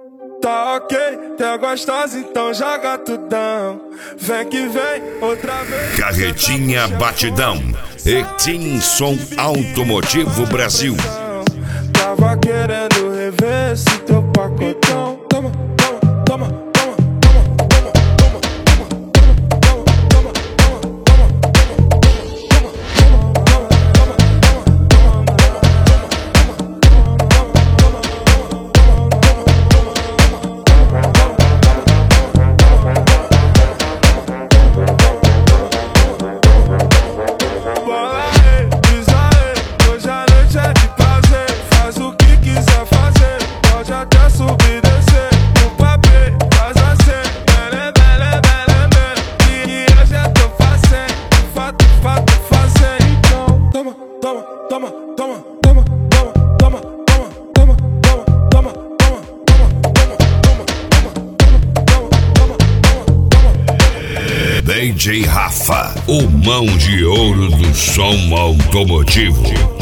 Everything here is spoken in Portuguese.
Tá ok, tá gostosa, então joga tudão. Vem que vem, outra vez. Carretinha Batidão, Extinson Automotivo Brasil. Tava querendo rever esse teu pacotão. Toma, toma, toma. DJ Rafa, o mão de ouro do som automotivo.